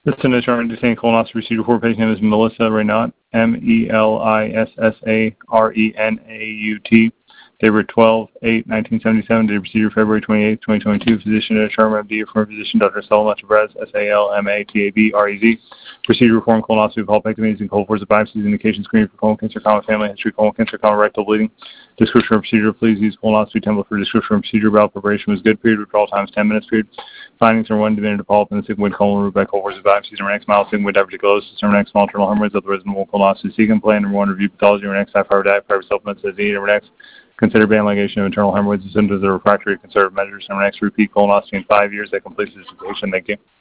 This is an attorney detaining colonoscopy procedure for patient name is Melissa Renaut, Melissa February 12/8/1977, date of procedure February 28, 2022. Physician at term MD, affirmed physician Dr. Salma Tabrez, SALMATABREZ. Procedure reform colonoscopy, colpectomies, and cold force biopsies, indication screening for colon cancer, common family history, colon cancer, common rectal bleeding. Description of procedure, please use colonoscopy template for description of procedure. Bowel preparation was good. Period. Withdrawal times 10 minutes. Period. Findings are 1 diminished polyp in the sigmoid colon root by cold force biopsies. Number next mild sigmoid diverticulosis. Number next small internal hemorrhoids of the reasonable colonoscopy. Second plan. Number 1 review pathology. Number next high fiber diet, fiber supplements as needed. Number next consider band ligation of internal hemorrhoids and symptoms of refractory conservative measures. Number next repeat colonoscopy in 5 years. That completes this patient. Thank you.